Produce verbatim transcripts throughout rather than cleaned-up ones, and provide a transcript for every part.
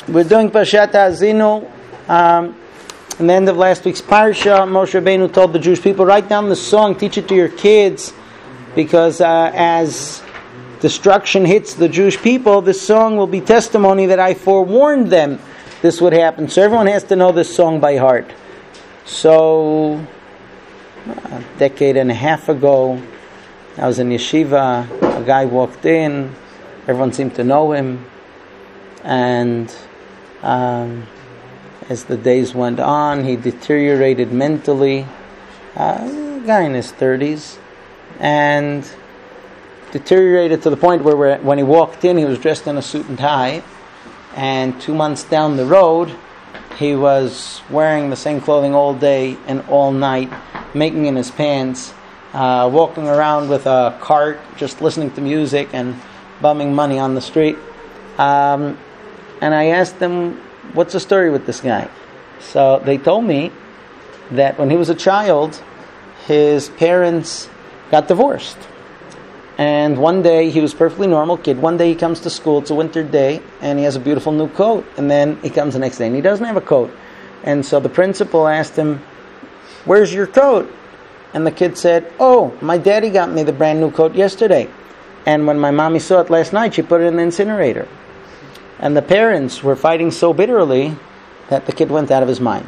We're doing Parshat Ha'azinu. Um, in the end of last week's Parsha, Moshe Rabbeinu told the Jewish people, write down the song, teach it to your kids, because uh, as destruction hits the Jewish people, this song will be testimony that I forewarned them this would happen. So everyone has to know this song by heart. So, a decade and a half ago, I was in yeshiva, a guy walked in, everyone seemed to know him, and um, as the days went on, he deteriorated mentally, uh, a guy in his thirties, and deteriorated to the point where when he walked in, he was dressed in a suit and tie, and two months down the road, he was wearing the same clothing all day and all night, making in his pants, uh, walking around with a cart, just listening to music and bumming money on the street. Um, and I asked them, what's the story with this guy? So they told me that when he was a child, his parents got divorced. And one day, he was a perfectly normal kid. One day he comes to school, it's a winter day, and he has a beautiful new coat. And then he comes the next day and he doesn't have a coat. And so the principal asked him, where's your coat? And the kid said, oh, my daddy got me the brand new coat yesterday. And when my mommy saw it last night, she put it in the incinerator. And the parents were fighting so bitterly that the kid went out of his mind.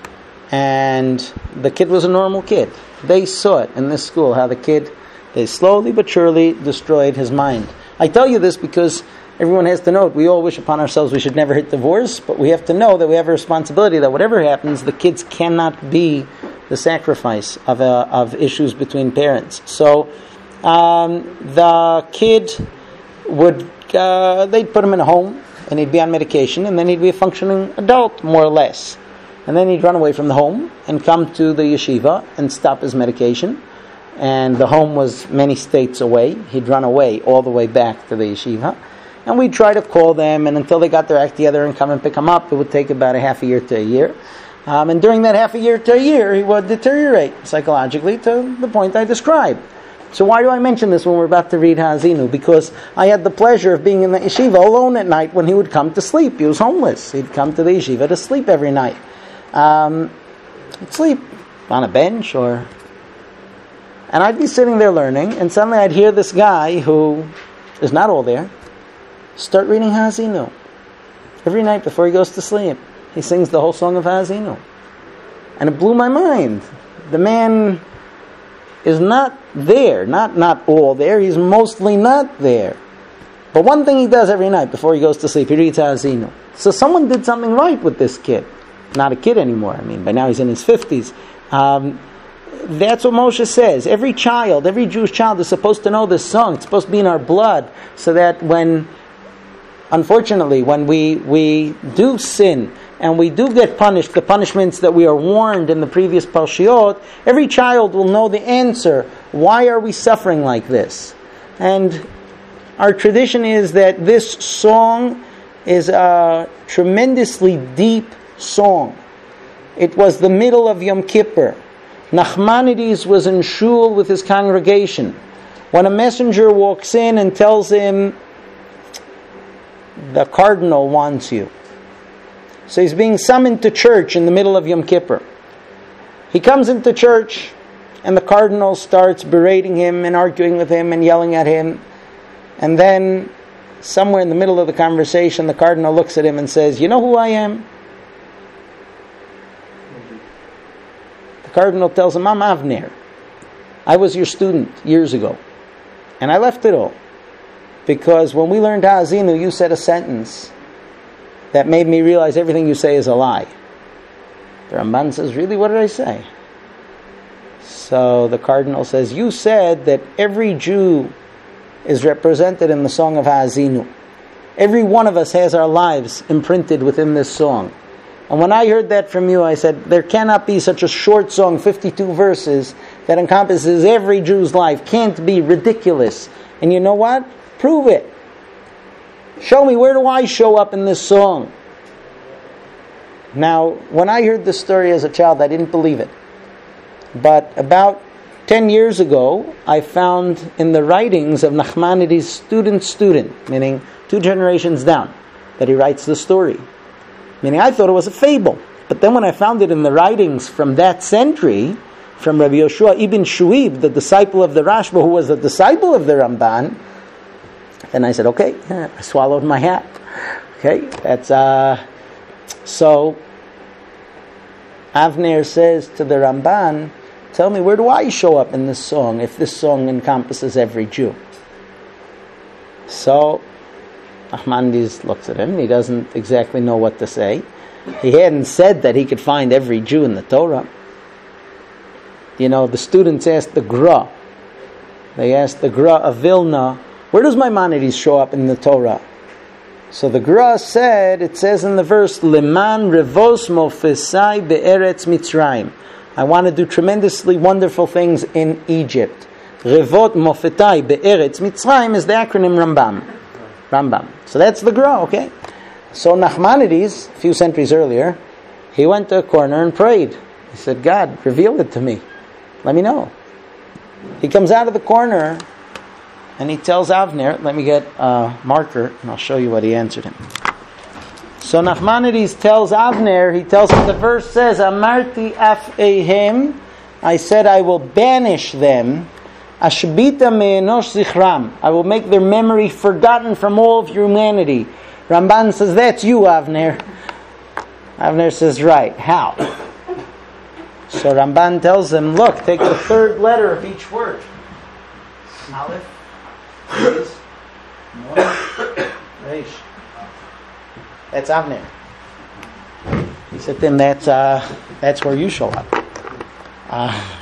And the kid was a normal kid. They saw it in this school, how the kid, they slowly but surely destroyed his mind. I tell you this because everyone has to know it. We all wish upon ourselves we should never hit divorce, but we have to know that we have a responsibility that whatever happens, the kids cannot be the sacrifice of uh, of issues between parents. So um, the kid would, uh, they'd put him in a home, and he'd be on medication, and then he'd be a functioning adult, more or less. And then he'd run away from the home and come to the yeshiva and stop his medication. And the home was many states away. He'd run away all the way back to the yeshiva. And we'd try to call them, and until they got their act together and come and pick him up, it would take about a half a year to a year. Um, and during that half a year to a year, he would deteriorate psychologically to the point I described. So why do I mention this when we're about to read Ha'azinu? Because I had the pleasure of being in the yeshiva alone at night when he would come to sleep. He was homeless. He'd come to the yeshiva to sleep every night. Um, he'd sleep on a bench or... And I'd be sitting there learning, and suddenly I'd hear this guy who is not all there start reading Ha'azinu. Every night before he goes to sleep, he sings the whole song of Ha'azinu. And it blew my mind. The man is not there, not not all there, he's mostly not there. But one thing he does every night before he goes to sleep, he reads Ha'azinu. So someone did something right with this kid. Not a kid anymore, I mean, by now he's in his fifties. Um, that's what Moshe says. Every child, every Jewish child is supposed to know this song. It's supposed to be in our blood, so that when, unfortunately, when we, we do sin, and we do get punished, the punishments that we are warned in the previous Parshiot, every child will know the answer. Why are we suffering like this? And our tradition is that this song is a tremendously deep song. It was the middle of Yom Kippur. Nachmanides was in shul with his congregation. When a messenger walks in and tells him, the cardinal wants you. So he's being summoned to church in the middle of Yom Kippur. He comes into church, and the cardinal starts berating him and arguing with him and yelling at him. And then, somewhere in the middle of the conversation, the cardinal looks at him and says, you know who I am? The cardinal tells him, I'm Avner. I was your student years ago. And I left it all. Because when we learned Ha'azinu, you said a sentence that made me realize everything you say is a lie. The Ramban says, really, what did I say? So the cardinal says, you said that every Jew is represented in the song of Ha'azinu. Every one of us has our lives imprinted within this song. And when I heard that from you, I said, there cannot be such a short song, fifty-two verses, that encompasses every Jew's life. Can't be, ridiculous. And you know what? Prove it. Show me, where do I show up in this song? Now, when I heard this story as a child, I didn't believe it. But about ten years ago, I found in the writings of Nachmanides' student student, meaning two generations down, that he writes the story. Meaning I thought it was a fable. But then when I found it in the writings from that century, from Rabbi Yoshua ibn Shuib, the disciple of the Rashba, who was a disciple of the Ramban, then I said, okay, yeah, I swallowed my hat. Okay, that's, uh, so, Avner says to the Ramban, tell me, where do I show up in this song, if this song encompasses every Jew? So, Nachmanides looks at him, and he doesn't exactly know what to say. He hadn't said that he could find every Jew in the Torah. You know, the students asked the Gra. They asked the Gra of Vilna, where does Maimonides show up in the Torah? So the Gra said, it says in the verse, Leman revos mofesai be'eretz Mitzrayim. I want to do tremendously wonderful things in Egypt. Revot mofetai be'eretz Mitzrayim is the acronym Rambam. Rambam. So that's the Gra, okay? So Nachmanides, a few centuries earlier, he went to a corner and prayed. He said, God, reveal it to me. Let me know. He comes out of the corner and he tells Avner, let me get a marker and I'll show you what he answered him. So Nachmanides tells Avner, he tells him, the verse says, Amarti af'ehem, I said I will banish them, Ashbita me'enosh zichram, I will make their memory forgotten from all of humanity. Ramban says, that's you, Avner. Avner says, right, how? So Ramban tells him, look, take the third letter of each word. Aleph, Beis, Nun, Reish. That's Avner. He said, then that's, uh, that's where you show up. Uh,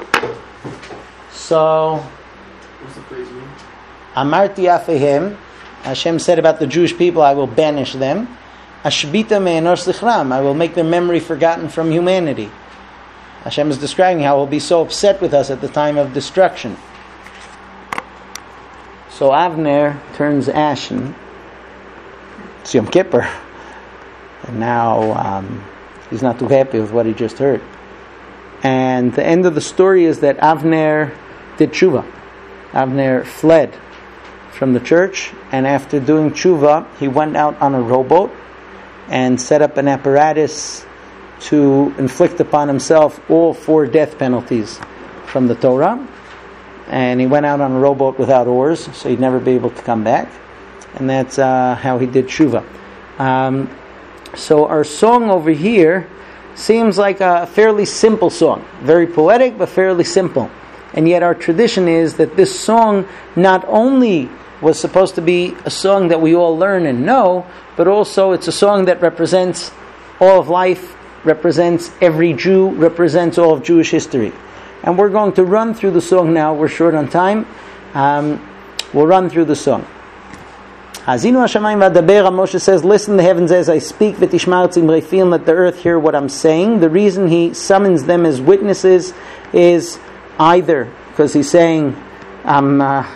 so, what's the phrase mean? Amarti afehem, Hashem said about the Jewish people, I will banish them. Ashbita me'enosh zichram, I will make their memory forgotten from humanity. Hashem is describing how He'll be so upset with us at the time of destruction. So Avner turns ashen. It's Yom Kippur. And now um, he's not too happy with what he just heard. And the end of the story is that Avner did tshuva. Avner fled from the church, and after doing tshuva, he went out on a rowboat and set up an apparatus to inflict upon himself all four death penalties from the Torah. And he went out on a rowboat without oars, so he'd never be able to come back. And that's uh, how he did tshuva. Um, so our song over here seems like a fairly simple song. Very poetic, but fairly simple. And yet our tradition is that this song not only was supposed to be a song that we all learn and know, but also it's a song that represents all of life, represents every Jew, represents all of Jewish history. And we're going to run through the song now. We're short on time. Um, we'll run through the song. Hazinu Hashemayim v'adaber, Moshe says, listen the heavens as I speak, v'tishmar tzimrei fi, and let the earth hear what I'm saying. The reason he summons them as witnesses is either because he's saying, um, uh,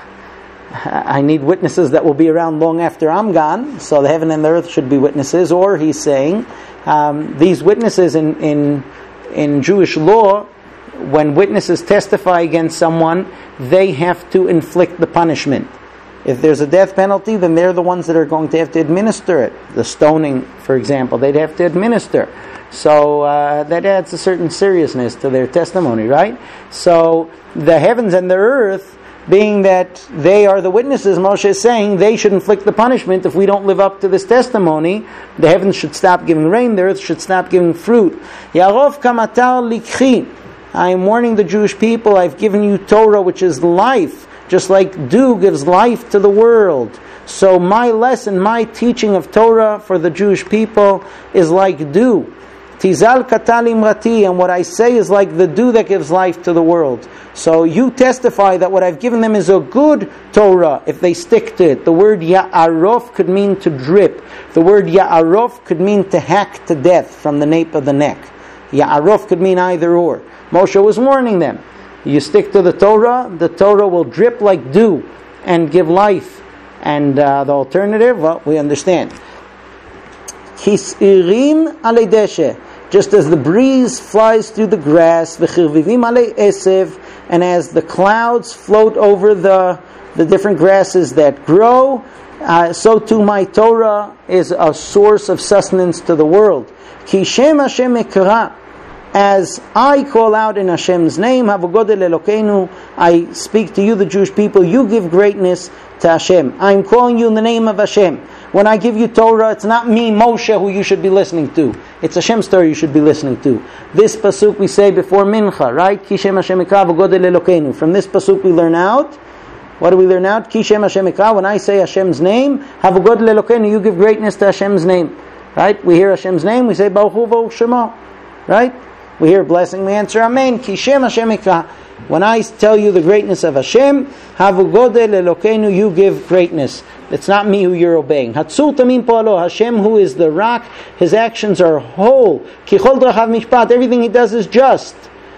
I need witnesses that will be around long after I'm gone, so the heaven and the earth should be witnesses, or he's saying, um, these witnesses in, in, in Jewish law, when witnesses testify against someone, they have to inflict the punishment. If there's a death penalty, then they're the ones that are going to have to administer it. The stoning, for example, they'd have to administer. So uh, that adds a certain seriousness to their testimony, right? So the heavens and the earth, being that they are the witnesses, Moshe is saying they should inflict the punishment if we don't live up to this testimony. The heavens should stop giving rain, the earth should stop giving fruit. Yarov kamatar likhi. I am warning the Jewish people, I've given you Torah, which is life, just like dew gives life to the world. So my lesson, my teaching of Torah for the Jewish people is like dew. Tizal katal imrati, and what I say is like the dew that gives life to the world. So you testify that what I've given them is a good Torah if they stick to it. The word ya'arof could mean to drip. The word ya'arof could mean to hack to death from the nape of the neck. Ya'arof could mean either or. Moshe was warning them. You stick to the Torah, the Torah will drip like dew and give life. And uh, the alternative, well, we understand. Kis'irim alei deshe, just as the breeze flies through the grass, v'chirvivim alei esev, and as the clouds float over the the different grasses that grow, uh, so too my Torah is a source of sustenance to the world. Ki Shem Hashem Ekra, as I call out in Hashem's name, Havogodel Elokeinu, I speak to you, the Jewish people, you give greatness to Hashem. I'm calling you in the name of Hashem. When I give you Torah, it's not me, Moshe, who you should be listening to. It's Hashem's Torah you should be listening to. This pasuk we say before Mincha, right? Ki Shem Hashem Ekra Havogodel Elokeinu. From this pasuk we learn out, what do we learn out? Ki Shem Hashem Ekra, when I say Hashem's name, Havogodel Elokeinu, you give greatness to Hashem's name. Right? We hear Hashem's name, we say Baruch Hu Baruch Shemo. Right? We hear a blessing, we answer Amen. Ki Shem Hashem Ekra. When I tell you the greatness of Hashem, Havogodel Elokeinu, you give greatness. It's not me who you're obeying. Hatzul Tamim Po'alo, Hashem who is the rock, His actions are whole. Ki Chol Drachav Mishpat, everything He does is just.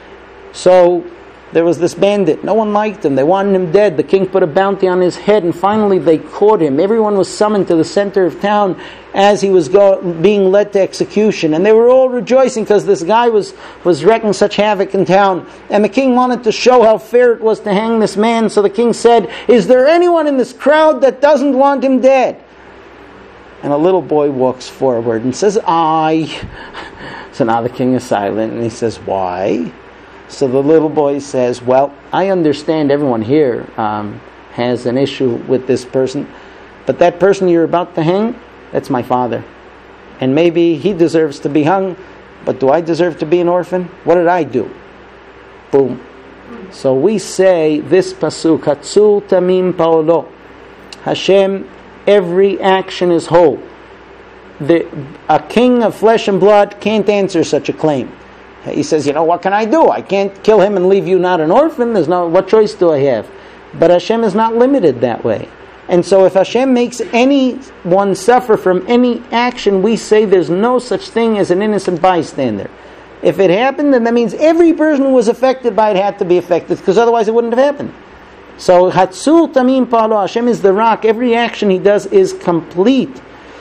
So, there was this bandit. No one liked him. They wanted him dead. The king put a bounty on his head, and finally they caught him. Everyone was summoned to the center of town as he was go- being led to execution. And they were all rejoicing because this guy was, was wreaking such havoc in town. And the king wanted to show how fair it was to hang this man. So the king said, is there anyone in this crowd that doesn't want him dead? And a little boy walks forward and says, I. So now the king is silent, and he says, why? So the little boy says, well, I understand everyone here um, has an issue with this person, but that person you're about to hang, that's my father. And maybe he deserves to be hung, but do I deserve to be an orphan? What did I do? Boom. So we say this pasuk, Hatzul Tamim Paolo. Hashem, every action is whole. The, a king of flesh and blood can't answer such a claim. He says, you know, what can I do? I can't kill him and leave you not an orphan. There's no, what choice do I have? But Hashem is not limited that way. And so if Hashem makes anyone suffer from any action, we say there's no such thing as an innocent bystander. If it happened, then that means every person who was affected by it had to be affected, because otherwise it wouldn't have happened. So, Hatzul Tamim Pa'alo, Hashem is the rock. Every action He does is complete.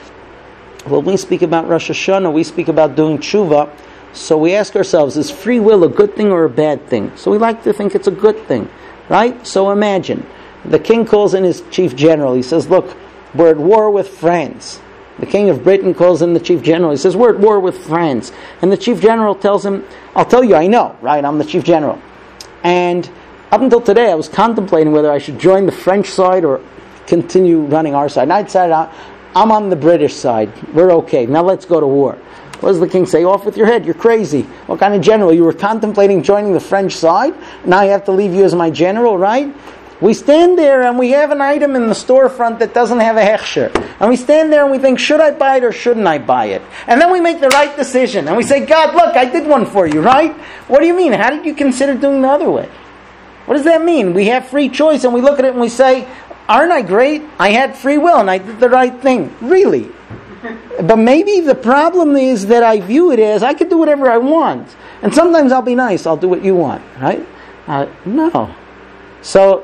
When we speak about Rosh Hashanah, we speak about doing tshuva. So we ask ourselves, is free will a good thing or a bad thing? So we like to think it's a good thing, right? So imagine, the king calls in his chief general. He says, look, we're at war with France. The king of Britain calls in the chief general. He says, we're at war with France. And the chief general tells him, I'll tell you, I know, right? I'm the chief general. And up until today, I was contemplating whether I should join the French side or continue running our side. And I decided, I'm on the British side. We're okay. Now let's go to war. What does the king say? Off with your head, you're crazy. What kind of general? You were contemplating joining the French side? Now I have to leave you as my general, right? We stand there and we have an item in the storefront that doesn't have a hechsher. And we stand there and we think, should I buy it or shouldn't I buy it? And then we make the right decision. And we say, God, look, I did one for you, right? What do you mean? How did you consider doing the other way? What does that mean? We have free choice and we look at it and we say, aren't I great? I had free will and I did the right thing. Really? But maybe the problem is that I view it as I could do whatever I want. And sometimes I'll be nice, I'll do what you want, right? Uh, no. So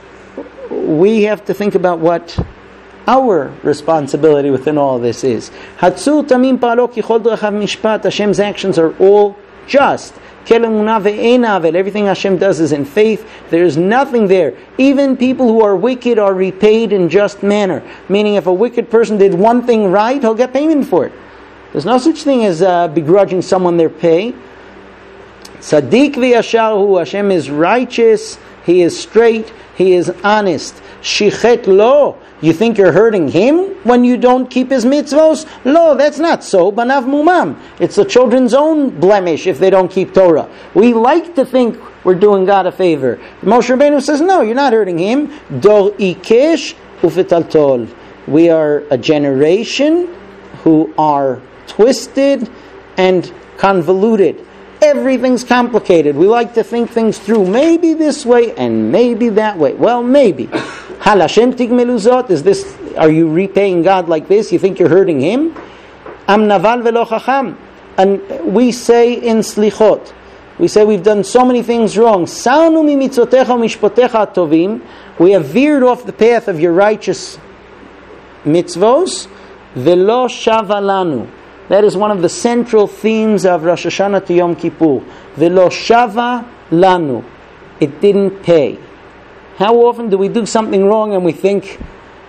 we have to think about what our responsibility within all of this is. Hatzul Tamim Pa'alo Ki Chol Drachav Mishpat. Hashem's actions are all just. Everything Hashem does is in faith. There is nothing there. Even people who are wicked are repaid in just manner. Meaning if a wicked person did one thing right, he'll get payment for it. There's no such thing as uh, begrudging someone their pay. Tzaddik v'yasharhu, Hashem is righteous, He is straight, He is honest. Shichet lo, you think you're hurting Him when you don't keep His mitzvos? Lo, that's not so. Banav mumam. It's the children's own blemish if they don't keep Torah. We like to think we're doing God a favor. Moshe Rabbeinu says, no, you're not hurting Him. Dor ikesh ufetaltol. We are a generation who are twisted and convoluted. Everything's complicated. We like to think things through. Maybe this way and maybe that way. Well, maybe. Hal Hashem tigmelu zot? Is this? Are you repaying God like this? You think you're hurting Him? Am naval velo chacham. And we say in slichot, we say we've done so many things wrong. Saunu mi mitzotecha mishpotecha tovim. We have veered off the path of your righteous mitzvos. Velo shavalanu. That is one of the central themes of Rosh Hashanah to Yom Kippur. Velo shava lanu. It didn't pay. How often do we do something wrong and we think,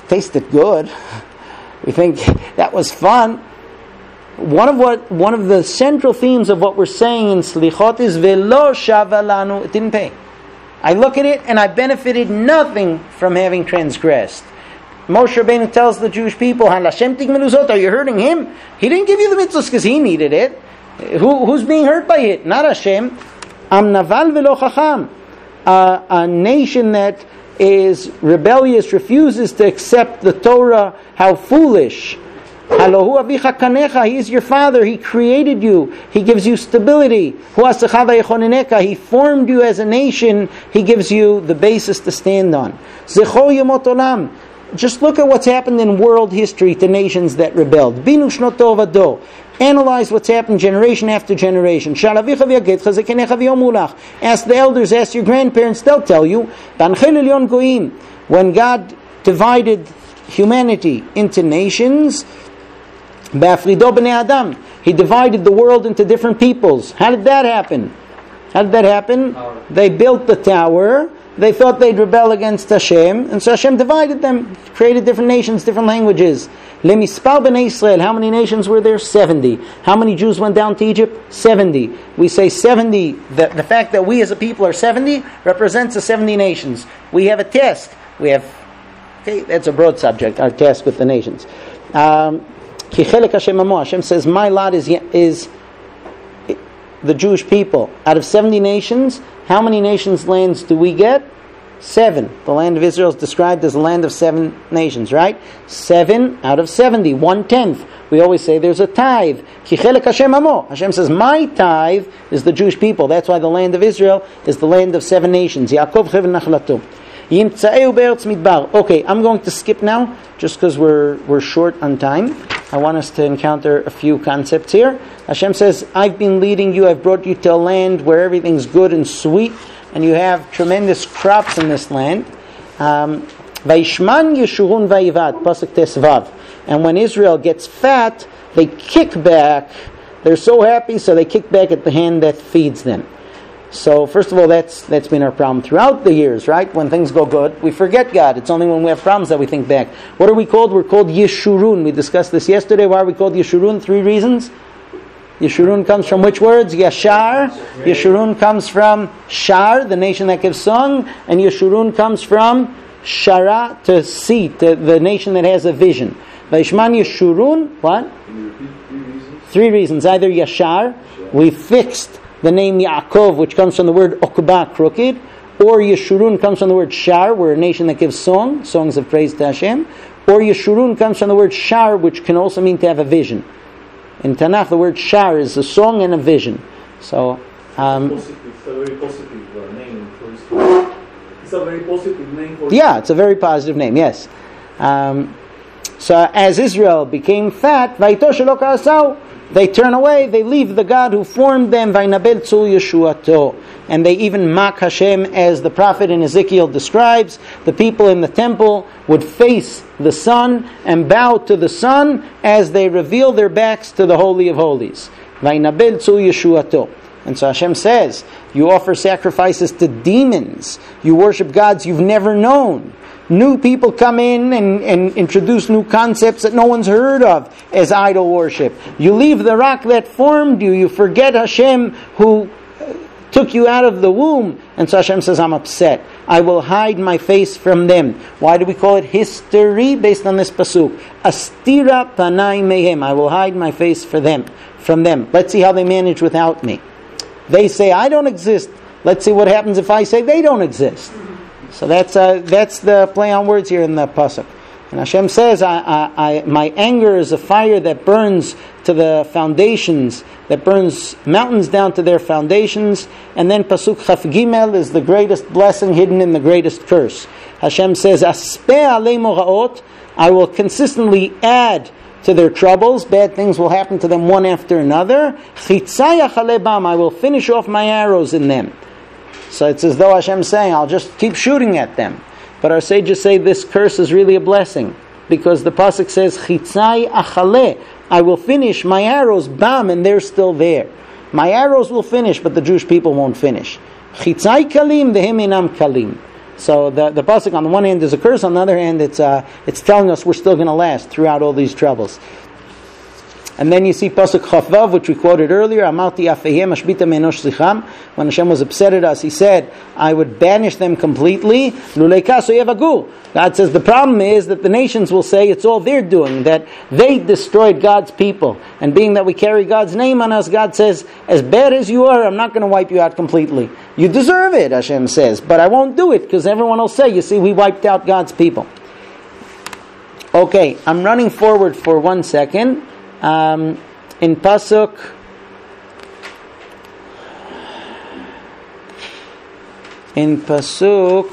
tasted good. We think that was fun. One of what one of the central themes of what we're saying in Slichot is Velo shava lanu. It didn't pay. I look at it and I benefited nothing from having transgressed. Moshe Rabbeinu tells the Jewish people, are you hurting him? He didn't give you the mitzvahs because he needed it. Who, who's being hurt by it? Not Hashem. Am naval velo chacham. Uh, a nation that is rebellious, refuses to accept the Torah, how foolish. Halohu avicha kanecha, he is your father, he created you, he gives you stability. Hu asecha vayechoneneka, he formed you as a nation, he gives you the basis to stand on. Zecho yomot olam. Just look at what's happened in world history to nations that rebelled. Binu shnoto vado. Analyze what's happened generation after generation. Ask the elders, ask your grandparents, they'll tell you. When God divided humanity into nations, He divided the world into different peoples. How did that happen? How did that happen? Tower. They built the tower. They thought they'd rebel against Hashem, and so Hashem divided them, created different nations, different languages. Lemispal b'nei Israel, how many nations were there? seventy. How many Jews went down to Egypt? seventy. We say seventy, the, the fact that we as a people are seventy represents the seventy nations. We have a task. We have, okay, that's a broad subject, our task with the nations. Um, Hashem says, my lot is is the Jewish people. Out of seventy nations, how many nations' lands do we get? Seven. The land of Israel is described as a land of seven nations, right? Seven out of seventy, one-tenth. We always say there's a tithe. Hashem says, my tithe is the Jewish people. That's why the land of Israel is the land of seven nations. Yaakov chev nachlato. Okay, I'm going to skip now, just because we're we're short on time. I want us to encounter a few concepts here. Hashem says, I've been leading you, I've brought you to a land where everything's good and sweet, and you have tremendous crops in this land. Um, Vaishman Yeshurun Vayivat, Pasuk Tesvav. And when Israel gets fat, they kick back. They're so happy, so they kick back at the hand that feeds them. So, first of all, that's that's been our problem throughout the years, right? When things go good, we forget God. It's only when we have problems that we think back. What are we called? We're called Yeshurun. We discussed this yesterday. Why are we called Yeshurun? Three reasons. Yeshurun comes from which words? Yashar. Yeshurun comes from Shar, the nation that gives song. And Yeshurun comes from Shara, to see, to the nation that has a vision. Vaishman Yeshurun, what? Three reasons. Either Yashar, we fixed the name Yaakov, which comes from the word Okba, crooked, or Yeshurun comes from the word Shar, we're a nation that gives song, songs of praise to Hashem, or Yeshurun comes from the word Shar, which can also mean to have a vision. In Tanakh, the word Shar is a song and a vision. So, um, it's a very positive uh, name. It's a very positive name. For yeah, it's a very positive name, yes. Um, so, as Israel became fat, Vaito shelo ka'asau, they turn away, they leave the God who formed them, Vainabel tzul Yeshuato. And they even mock Hashem, as the prophet in Ezekiel describes. The people in the temple would face the sun and bow to the sun as they reveal their backs to the Holy of Holies. Vainabel tzul Yeshuato. And so Hashem says, you offer sacrifices to demons. You worship gods you've never known. New people come in and, and introduce new concepts that no one's heard of as idol worship. You leave the rock that formed you. You forget Hashem who took you out of the womb. And so Hashem says, I'm upset. I will hide my face from them. Why do we call it history based on this pasuk? Astira panai mehem. I will hide my face for them, from them. Let's see how they manage without me. They say I don't exist. Let's see what happens if I say they don't exist. So that's uh, that's the play on words here in the pasuk. And Hashem says, I, I, I, my anger is a fire that burns to the foundations, that burns mountains down to their foundations. And then pasuk Chaf Gimel is the greatest blessing hidden in the greatest curse. Hashem says, Aspeh alei moraot, I will consistently add to their troubles. Bad things will happen to them one after another. Chitzayach alebam, I will finish off my arrows in them. So it's as though Hashem is saying, I'll just keep shooting at them. But our sages say this curse is really a blessing, because the pasuk says, Chitzai achale, I will finish my arrows, bam, and they're still there. My arrows will finish, but the Jewish people won't finish. Chitzai kalim, vehem inam kalim. So the the pasuk on the one hand is a curse, on the other hand it's uh, it's telling us we're still going to last throughout all these troubles. And then you see pasuk Chavav, which we quoted earlier. Amarti afehem ashbita me'enosh zicham. When Hashem was upset at us, He said, "I would banish them completely." Lulekaso yevagu. God says the problem is that the nations will say it's all their doing, that they destroyed God's people. And being that we carry God's name on us, God says, as bad as you are, I'm not going to wipe you out completely. You deserve it, Hashem says, but I won't do it because everyone will say, you see, we wiped out God's people. Okay, I'm running forward for one second. Um, in pasuk in pasuk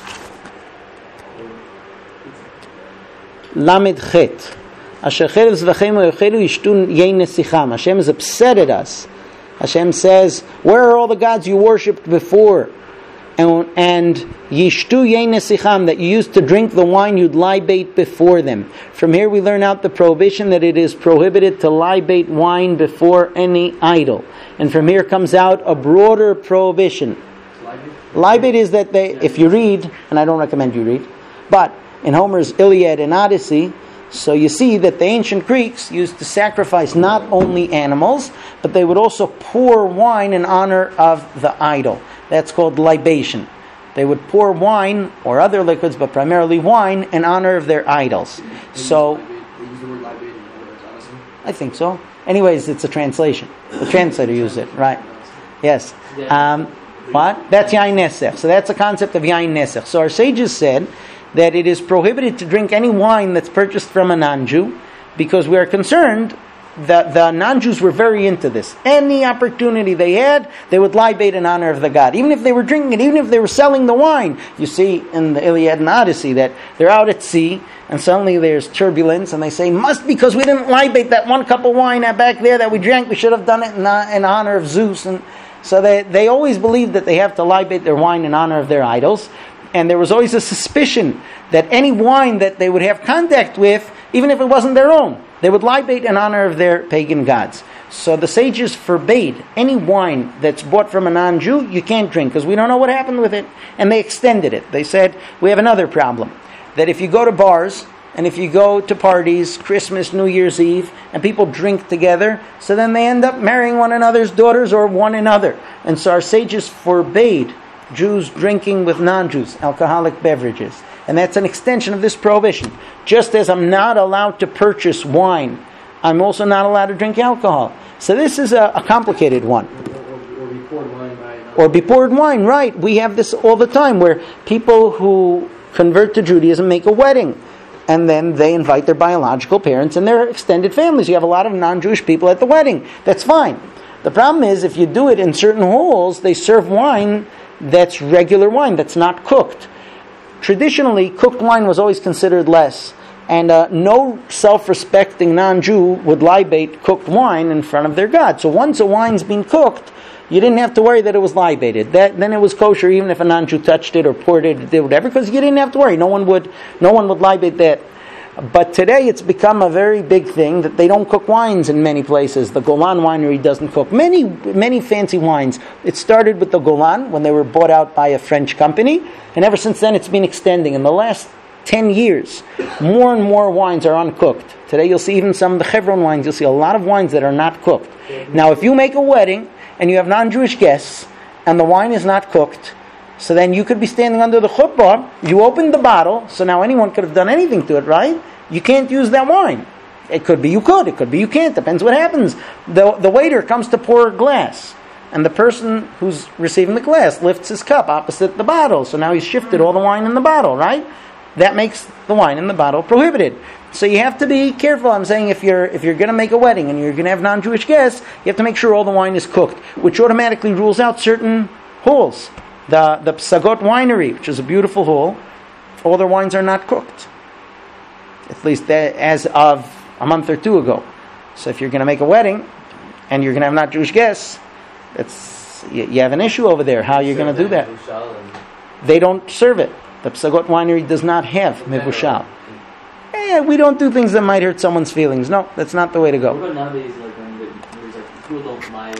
Lamed Chet, Asher cherev zvachim yochelu yishtun yein nesicham. Hashem is upset at us. Hashem says, where are all the gods you worshipped before? And, and yishtu yein nesicham, that you used to drink the wine you'd libate before them. From here we learn out the prohibition that it is prohibited to libate wine before any idol. And from here comes out a broader prohibition. Libate is that they, if you read, and I don't recommend you read, but in Homer's Iliad and Odyssey, so you see that the ancient Greeks used to sacrifice not only animals, but they would also pour wine in honor of the idol. That's called libation. They would pour wine or other liquids, but primarily wine, in honor of their idols. So, They use the word libate in Odyssey? I think so. Anyways, it's a translation. The translator used it, right? Yes. Um, what? That's Yain Nesech. So that's a concept of Yain Nesech. So our sages said that it is prohibited to drink any wine that's purchased from a non-Jew, because we are concerned that the non-Jews were very into this. Any opportunity they had, they would libate in honor of the god. Even if they were drinking it, even if they were selling the wine. You see in the Iliad and Odyssey that they're out at sea, and suddenly there's turbulence, and they say, must because we didn't libate that one cup of wine back there that we drank, we should have done it in, in honor of Zeus. And so they, they always believed that they have to libate their wine in honor of their idols. And there was always a suspicion that any wine that they would have contact with, even if it wasn't their own, they would libate in honor of their pagan gods. So the sages forbade any wine that's bought from a non-Jew, you can't drink, because we don't know what happened with it. And they extended it. They said, we have another problem. That if you go to bars, and if you go to parties, Christmas, New Year's Eve, and people drink together, so then they end up marrying one another's daughters or one another. And so our sages forbade Jews drinking with non-Jews, alcoholic beverages. And that's an extension of this prohibition. Just as I'm not allowed to purchase wine, I'm also not allowed to drink alcohol. So this is a, a complicated one. Or, or, or be poured wine by... Or be poured wine, right. We have this all the time, where people who convert to Judaism make a wedding. And then they invite their biological parents and their extended families. You have a lot of non-Jewish people at the wedding. That's fine. The problem is, if you do it in certain halls, they serve wine that's regular wine, that's not cooked. Traditionally, cooked wine was always considered less, and uh, no self-respecting non-Jew would libate cooked wine in front of their god. So once a wine's been cooked, you didn't have to worry that it was libated. That, then it was kosher, even if a non-Jew touched it or poured it, did whatever, because you didn't have to worry. No one would, no one would libate that. But today it's become a very big thing that they don't cook wines in many places. The Golan winery doesn't cook many, many fancy wines. It started with the Golan when they were bought out by a French company, and ever since then it's been extending. In the last ten years, more and more wines are uncooked. Today you'll see even some of the Chevron wines, you'll see a lot of wines that are not cooked. Now if you make a wedding and you have non-Jewish guests and the wine is not cooked, so then you could be standing under the chuppah, you opened the bottle, so now anyone could have done anything to it, right? You can't use that wine. It could be you could, it could be you can't, depends what happens. The, the waiter comes to pour a glass, and the person who's receiving the glass lifts his cup opposite the bottle, so now he's shifted all the wine in the bottle, right? That makes the wine in the bottle prohibited. So you have to be careful. I'm saying if you're if you're going to make a wedding and you're going to have non-Jewish guests, you have to make sure all the wine is cooked, which automatically rules out certain halls. The the Psagot Winery, which is a beautiful hall, all their wines are not cooked. At least as of a month or two ago. So if you're going to make a wedding and you're going to have not Jewish guests, it's, you, you have an issue over there. How are you going to do that? They don't serve it. The Psagot Winery does not have mevushal. Eh, we don't do things that might hurt someone's feelings. No, that's not the way to go. What about nowadays, like when there's like people don't buy